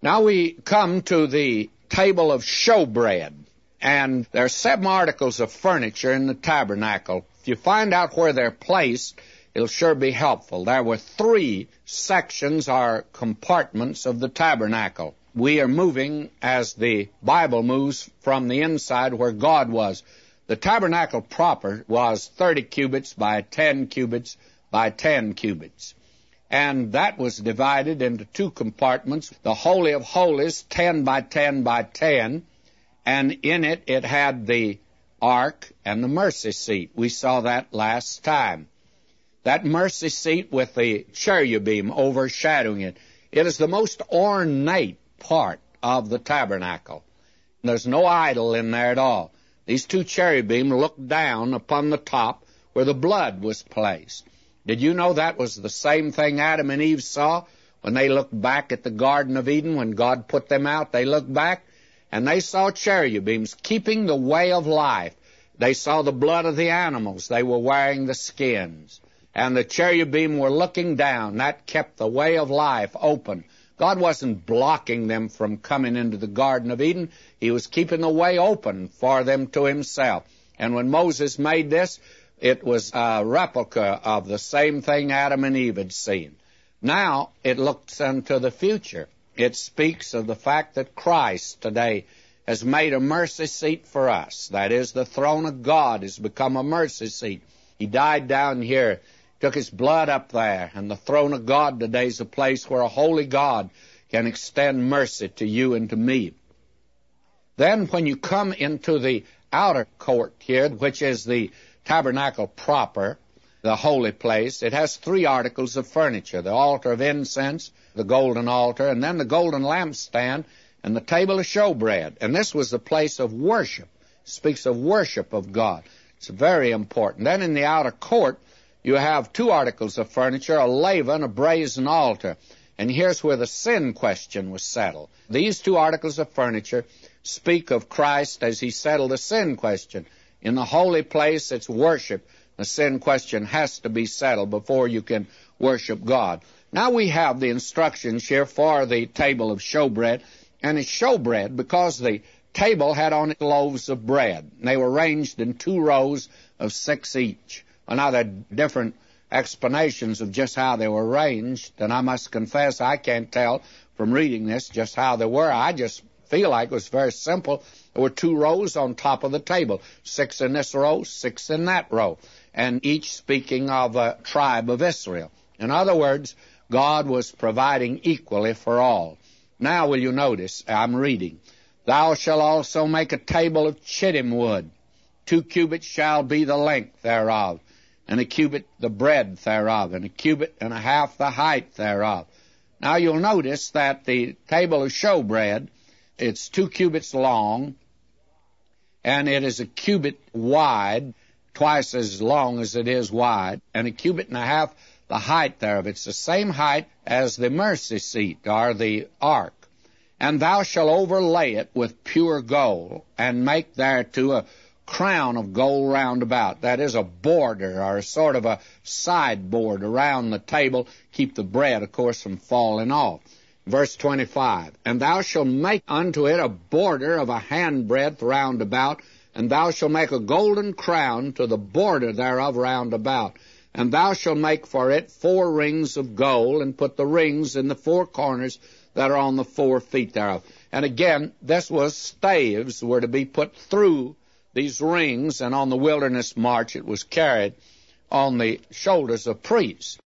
Now we come to the table of showbread, and there are 7 articles of furniture in the tabernacle. If you find out where they're placed, it'll sure be helpful. There were 3 sections or compartments of the tabernacle. We are moving as the Bible moves from the inside where God was. The tabernacle proper was 30 cubits by 10 cubits by 10 cubits. And that was divided into 2 compartments. The Holy of Holies, 10 by 10 by 10, and in it it had the ark and the mercy seat. We saw that last time. That mercy seat with the cherubim overshadowing it. It is the most ornate part of the tabernacle. There's no idol in there at all. These 2 cherubim looked down upon the top where the blood was placed. Did you know that was the same thing Adam and Eve saw when they looked back at the Garden of Eden? When God put them out, they looked back, and they saw cherubims keeping the way of life. They saw the blood of the animals. They were wearing the skins. And the cherubim were looking down. That kept the way of life open. God wasn't blocking them from coming into the Garden of Eden. He was keeping the way open for them to himself. And when Moses made this, it was a replica of the same thing Adam and Eve had seen. Now it looks into the future. It speaks of the fact that Christ today has made a mercy seat for us. That is, the throne of God has become a mercy seat. He died down here, took his blood up there, and the throne of God today is a place where a holy God can extend mercy to you and to me. Then when you come into the outer court here, which is the tabernacle proper, the holy place, it has 3 articles of furniture: the altar of incense, the golden altar, and then the golden lampstand, and the table of showbread. And this was the place of worship. It speaks of worship of God. It's very important. Then in the outer court, you have 2 articles of furniture, a laver, a brazen altar. And here's where the sin question was settled. These 2 articles of furniture speak of Christ as he settled the sin question. In the holy place, it's worship. The sin question has to be settled before you can worship God. Now we have the instructions here for the table of showbread. And it's showbread because the table had on it loaves of bread. They were arranged in 2 rows of 6 each. Well, now there are different explanations of just how they were arranged, and I must confess I can't tell from reading this just how they were. I just feel like it was very simple. There were 2 rows on top of the table, 6 in this row, 6 in that row, and each speaking of a tribe of Israel. In other words, God was providing equally for all. Now will you notice, I'm reading, "Thou shalt also make a table of chittim wood. 2 cubits shall be the length thereof, and a cubit the breadth thereof, and a cubit and a half the height thereof." Now you'll notice that the table of showbread, it's 2 cubits long, and it is a cubit wide, twice as long as it is wide, and a cubit and a half the height thereof. It's the same height as the mercy seat, or the ark. "And thou shalt overlay it with pure gold, and make thereto a crown of gold round about." That is a border, or a sort of a sideboard around the table, keep the bread, of course, from falling off. Verse 25, "And thou shalt make unto it a border of a handbreadth round about, and thou shalt make a golden crown to the border thereof round about. And thou shalt make for it 4 rings of gold, and put the rings in the 4 corners that are on the 4 feet thereof." And again, this was staves were to be put through these rings, and on the wilderness march it was carried on the shoulders of priests.